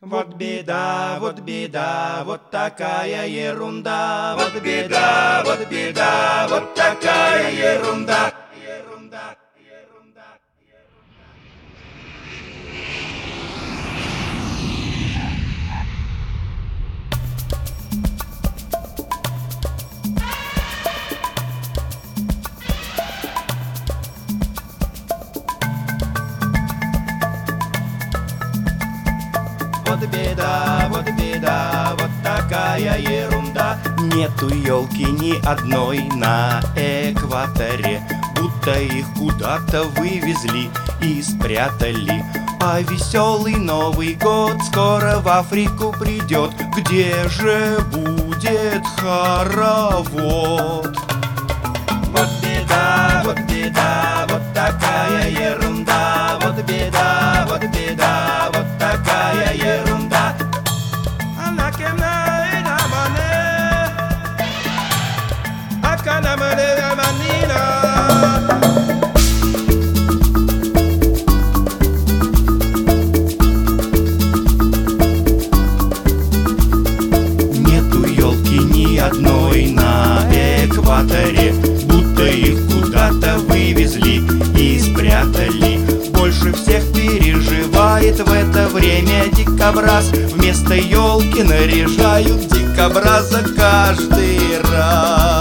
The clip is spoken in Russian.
Вот беда, вот такая ерунда. Вот беда, вот такая ерунда. Вот беда, вот такая ерунда. Нету елки ни одной на экваторе, будто их куда-то вывезли и спрятали. А веселый Новый год скоро в Африку придет, где же будет хоровод. Вот беда, вот такая ерунда. Вот беда, вот такая ерунда. Нету елки ни одной на экваторе, будто их куда-то вывезли и спрятали. Больше всех переживает в это время дикобраз. Вместо елки наряжают дикобраза каждый раз.